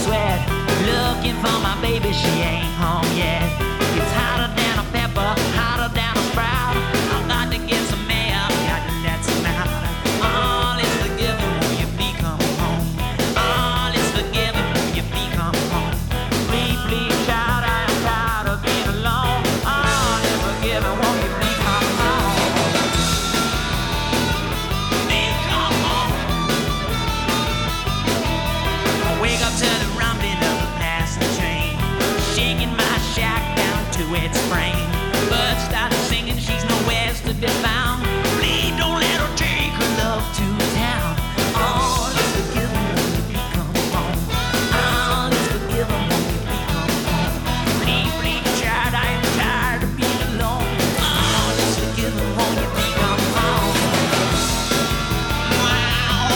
sweat, looking for my baby, she ain't home yet. It's hotter than a pepper, hotter than a sprout. I've got to get some air, got to let some out. All is forgiven when your feet come home. All is forgiven when your feet come home. Please, please, child, I am tired of being alone. All is forgiven when your feet come home. Feet come home. I wake up to the rumbling of the passing train, shaking my shack down to its frame. Birds started singing, she's nowhere to be found. Please don't let her take her love to town. All is forgiven when your feet come home. All is forgiven when your feet come home. Please, please, child, I am tired of being alone. All is forgiven when your feet come home. Wow.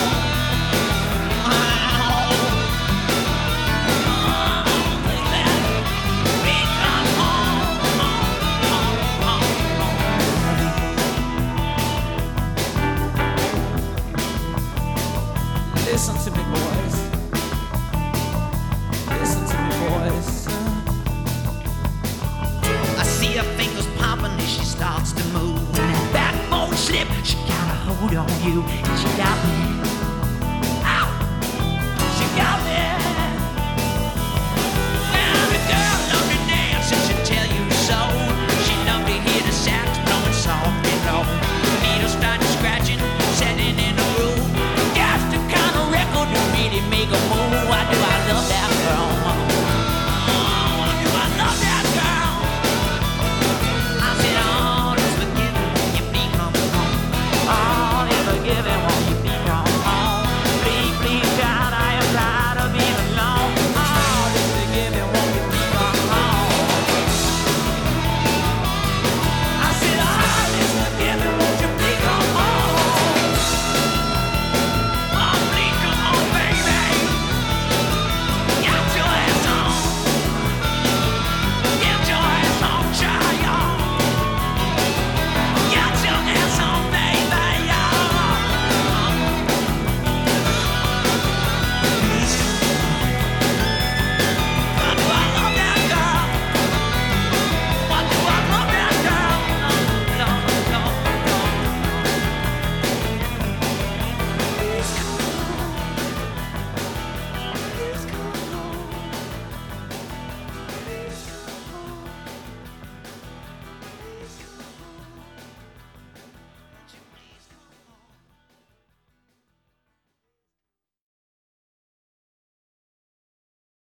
Wow. Feet come home. Listen to me, boys. Listen to me, boys. I see her fingers popping as she starts to move. When that backbone slip, she got a hold on you.